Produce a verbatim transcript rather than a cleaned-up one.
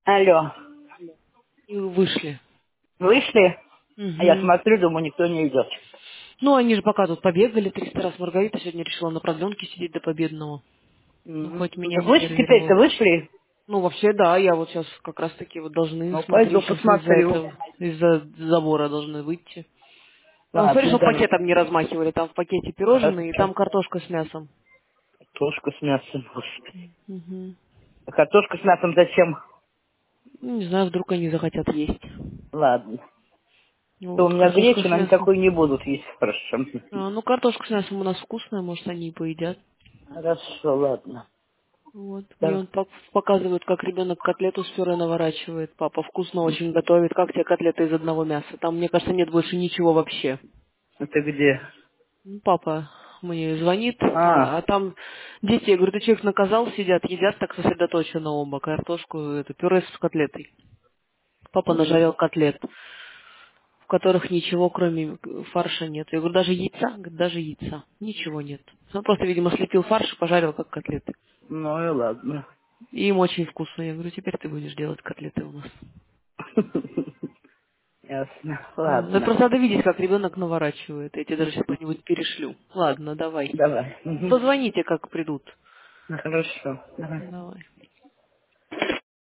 Алло. И вышли. Вышли? А я Угу. смотрю, думаю, никто не идет. Ну, они же пока тут побегали триста раз. Маргарита сегодня решила на продленке сидеть до победного. Ну, Мгм. хоть Ну, меня так не вы теперь-то нервировала. вышли? Ну, вообще, да, я вот сейчас как раз-таки вот должны Ну, пойду смотреть, сейчас из-за посмотрю. этого, из-за забора должны выйти. Там, смотри, Ладно, что давай. пакетом не размахивали. Там в пакете пирожные, и Хорошо. там картошка с мясом. Картошка с мясом, господи. Угу. А картошка с мясом зачем? Ну, не знаю, вдруг они захотят есть. Ладно. То у Вот, меня картошка гречка, с но они мясом. такой не будут есть. Хорошо. А, ну, картошка с мясом у нас вкусная, может, они и поедят. Хорошо, ладно. Вот. Мне Да. он пок- показывает, как ребенок котлету с пюре наворачивает. Папа вкусно очень готовит. Как тебе котлета из одного мяса? Там, мне кажется, нет больше ничего вообще. Это где? Ну, папа мне звонит, а, А, а там дети, я говорю, ты человек наказал, сидят, едят так сосредоточенно оба, картошку, это пюре с котлетой. Папа м, нажарил котлет, в которых ничего, кроме фарша нет. Я говорю, даже яйца? Говорит, даже яйца. Ничего нет. Он просто, видимо, слепил фарш и пожарил, как котлеты. ну и ладно. И им очень вкусно. Я говорю, теперь ты будешь делать котлеты у нас. Ясно. Ну, да Ладно. просто надо видеть, как ребенок наворачивает. Я тебе даже сейчас что-нибудь перешлю. Ладно, давай. Давай. Мгм. Позвоните, как придут. Ну, хорошо. Давай. Давай.